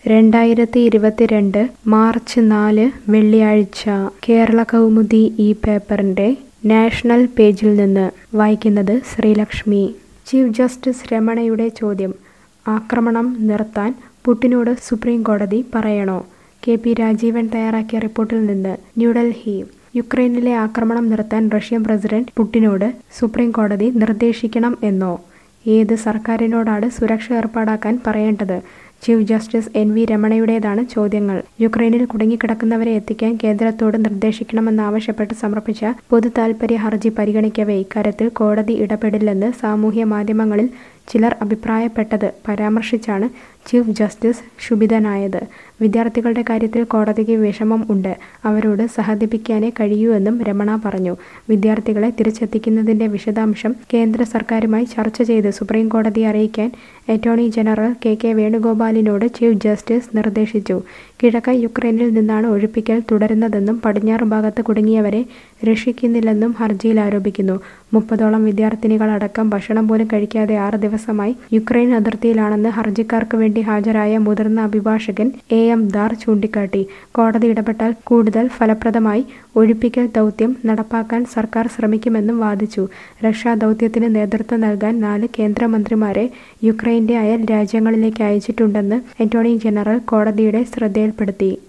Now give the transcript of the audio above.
2022 March 4 വെള്ളിയാഴ്ച കേരള കൗമുദി ഈ പേപ്പറിന്റെ നാഷണൽ പേജിൽ നിന്ന് വായിക്കുന്നത് ശ്രീലക്ഷ്മി. ചീഫ് ജസ്റ്റിസ് രമണയുടെ ചോദ്യം: ആക്രമണം നിർത്താൻ പുടിനോട് സുപ്രീം കോടതി പറയണോ? കെ.പി. രാജീവൻ തയ്യാറാക്കിയ റിപ്പോർട്ടിൽ നിന്ന് ന്യൂഡൽഹി. യുക്രൈനിലെ ആക്രമണം നിർത്താൻ റഷ്യൻ പ്രസിഡന്റ് പുടിനോട് സുപ്രീം കോടതി നിർദ്ദേശിക്കണം എന്നോ? ഏത് സർക്കാരിനോടാണ് സുരക്ഷ ഏർപ്പാടാക്കാൻ പറയേണ്ടത്? Chief justice എൻ.വി. രമണയുടേതാണ് ചോദ്യങ്ങൾ. യുക്രൈനിൽ കുടുങ്ങിക്കിടക്കുന്നവരെ എത്തിക്കാൻ കേന്ദ്രത്തോട് നിർദ്ദേശിക്കണമെന്നാവശ്യപ്പെട്ട് സമർപ്പിച്ച പൊതുതാൽപര്യ ഹർജി പരിഗണിക്കവെ ഇക്കാര്യത്തിൽ കോടതി ഇടപെടില്ലെന്ന് സാമൂഹ്യ മാധ്യമങ്ങളിൽ ചിലർ അഭിപ്രായപ്പെട്ടത് പരാമർശിച്ചാണ് ചീഫ് ജസ്റ്റിസ് ക്ഷുഭിതനായത്. വിദ്യാർത്ഥികളുടെ കാര്യത്തിൽ കോടതിക്ക് വിഷമം ഉണ്ട്, അവരോട് സഹതപിക്കാനേ കഴിയൂവെന്നും രമണ പറഞ്ഞു. വിദ്യാർത്ഥികളെ തിരിച്ചെത്തിക്കുന്നതിന്റെ വിശദാംശം കേന്ദ്ര സർക്കാരുമായി ചർച്ച ചെയ്ത് സുപ്രീം കോടതിയെ അറിയിക്കാൻ അറ്റോർണി ജനറൽ കെ. വേണുഗോപാലിനോട് ചീഫ് ജസ്റ്റിസ് നിർദ്ദേശിച്ചു. കിഴക്ക് യുക്രൈനിൽ നിന്നാണ് ഒഴിപ്പിക്കൽ തുടരുന്നതെന്നും പടിഞ്ഞാറ് ഭാഗത്ത് കുടുങ്ങിയവരെ രക്ഷിക്കുന്നില്ലെന്നും ഹർജിയിൽ ആരോപിക്കുന്നു. 30ഓളം വിദ്യാർത്ഥിനികളടക്കം ഭക്ഷണം പോലും കഴിക്കാതെ 6 ദിവസമായി യുക്രൈൻ അതിർത്തിയിലാണെന്ന് ഹർജിക്കാർക്ക് വേണ്ടി ഹാജരായ മുതിർന്ന അഭിഭാഷകൻ എ.എം. ദാർ ചൂണ്ടിക്കാട്ടി. കോടതി ഇടപെട്ടാൽ കൂടുതൽ ഫലപ്രദമായി ഒഴിപ്പിക്കൽ ദൗത്യം നടപ്പാക്കാൻ സർക്കാർ ശ്രമിക്കുമെന്നും വാദിച്ചു. രക്ഷാദൗത്യത്തിന് നേതൃത്വം നൽകാൻ 4 കേന്ദ്രമന്ത്രിമാരെ യുക്രൈന്റെ അയൽ രാജ്യങ്ങളിലേക്ക് അയച്ചിട്ടുണ്ടെന്ന് അറ്റോർണി ജനറൽ കോടതിയുടെ ശ്രദ്ധയിൽപ്പെടുത്തി.